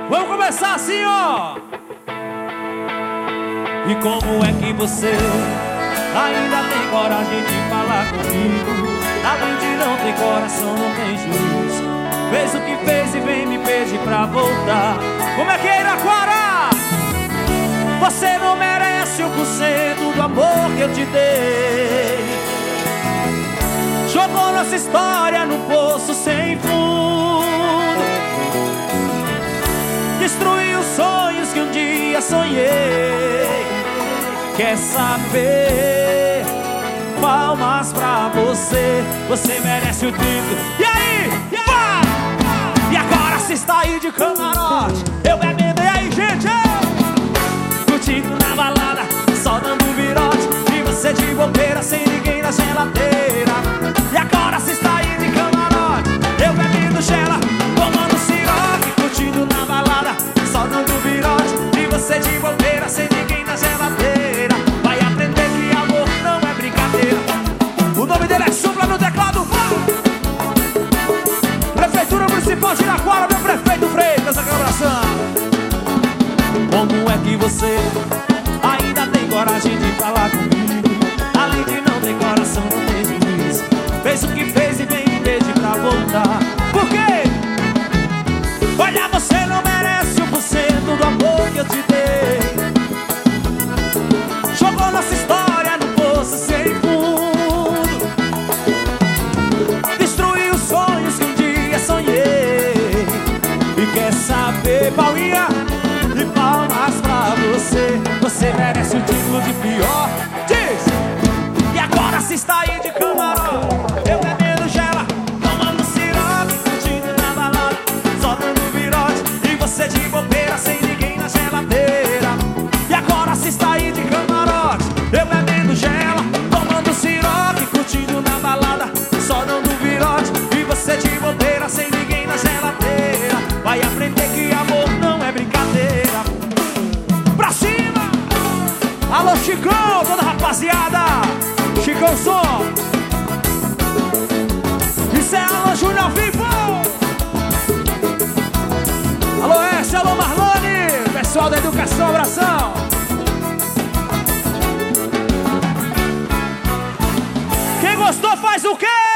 Vamos começar assim, ó. E como é que você ainda tem coragem de falar comigo? Além de não ter coração, não tem juízo. Fez o que fez e vem me pedir pra voltar. Como é que é, Iraquara? Você não merece 1% do amor que eu te dei. Jogou nossa história num poço sem fundo. Destruiu os sonhos que um dia sonhei. Quer saber? Palmas pra você. Você merece o título. E aí? Vai! E agora se está aí de camarote, eu bebendo, e aí, gente? Curtindo na balada, só dando virote. E você de bobeira, sem ninguém na geladeira. E agora se está aí de camarote, eu bebendo gela, tomando siroque. Curtindo na balada, só dando virote. E você de bobeira, sem ninguém na geladeira. Vai aprender que amor não é brincadeira. O nome dele é Supla no teclado. Prefeitura Municipal de Iraquara, meu prefeito Freitas, abração. Como é que você ainda tem coragem de falar comigo? Além de não ter coração, não tem juízo. Fez o que fez e vem me pedir pra voltar. Por quê? Olha, você não merece 1% do amor que eu te dei. Jogou nossa história no poço sem fundo. Destruiu os sonhos que um dia sonhei. E quer saber, Paulinha? E palmas pra você. Você merece o título de pior. Diz! E agora se está aí de camarote, eu bebendo gela, tomando siroque. Curtindo na balada, só dando virote. E você de bobeira, sem ninguém na geladeira. E agora se está aí de camarote, eu bebendo gela, tomando siroque. Curtindo na balada, só dando virote. E você de bobeira, sem ninguém na geladeira. Vai aprender que amor não é brincadeira. Pra cima! Alô, Chicão, toda rapaziada! Chicão Som! Isso é Alô, Júnior ao vivo! Alô, S, alô, Marlone! Pessoal da educação, abração! Quem gostou faz o quê?